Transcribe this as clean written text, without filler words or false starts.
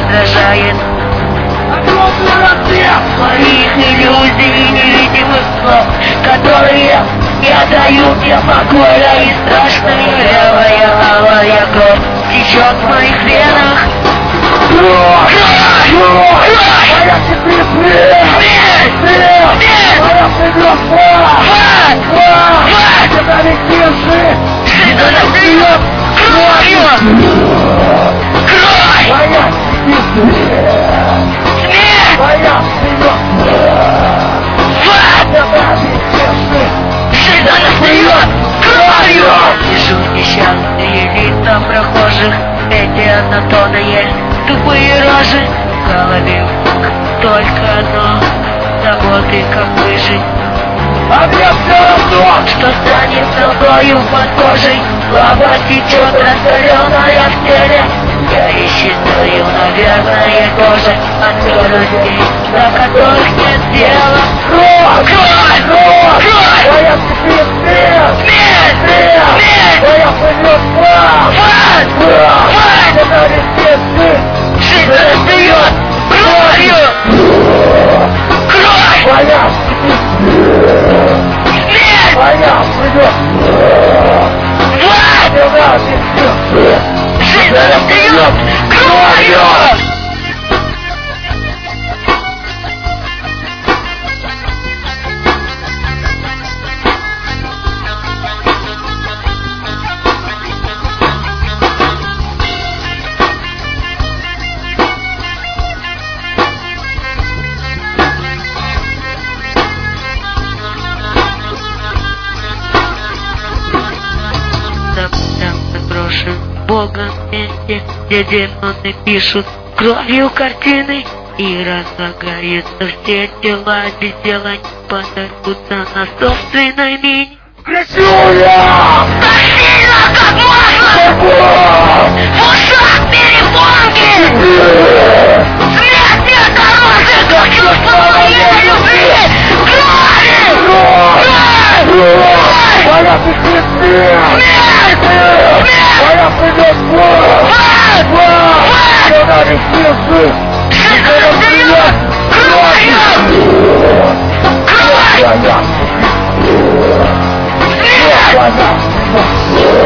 раздражает. Моих иллюзий и невидимых слов, которые не дают мне покоя, и страшная левая алая кровь течет в моих венах. Кровь! Моя смерть! Моя смерть! Что настает кровью! Кровь! Моя смерть! Моя жизнь настает кровью! Вижу несчастные лица прохожих, эти однотонные тупые рожи. В голове только одно: заботы, как выжить. А мне все равно, что станет другою под кожей. Слабо течет раскаленная в теле. Я и считаю, наверное, тоже от скоростей, до которых нет дела. Кровь! Кровь! Кровь! Кровь! Моя смерть! Смерть! Смерть! Моя плывет флаг! Флаг! Это ресурсы! Жизнь настает кровью! Кровь! Моя смерть! Моя плывет флаг! Это ресурсы! Жизнь настает кровью! Богом месте, где демоны пишут кровью картины, и разлагаются все тела, без дела не подорвутся на собственной мине. Кричу я! Так сильно, как можно! В ушах перепонки! Смерть мне дороже, как чувство моей любви! Крови! Кровь! Моя смерть! Смерть! Моя придет флаг! Флаг! Когда ресурсы! Жизнь настает кровью! Кровь! Смерть!